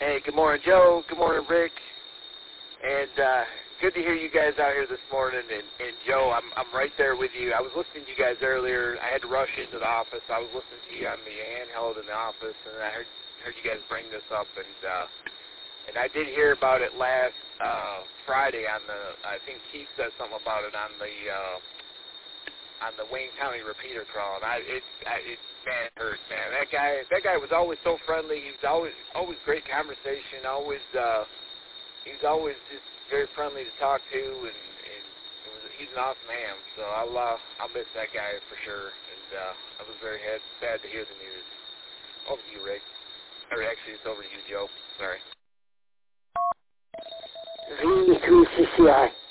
Hey, good morning, Joe. Good morning, Rick. And good to hear you guys out here this morning. And Joe, I'm right there with you. I was listening to you guys earlier. I had to rush into the office. I was listening to you on the handheld in the office, and I heard you guys bring this up. And I did hear about it last Friday on the. I think Keith said something about it on the Wayne County repeater crawl, and it hurt, man. That guy was always so friendly. He was always great conversation. He was always just very friendly to talk to, and he's an awesome man. So I'll miss that guy for sure. And I was very sad to hear the news. Over to you, Rick. Or actually, it's over to you, Joe. Sorry. V3CCI.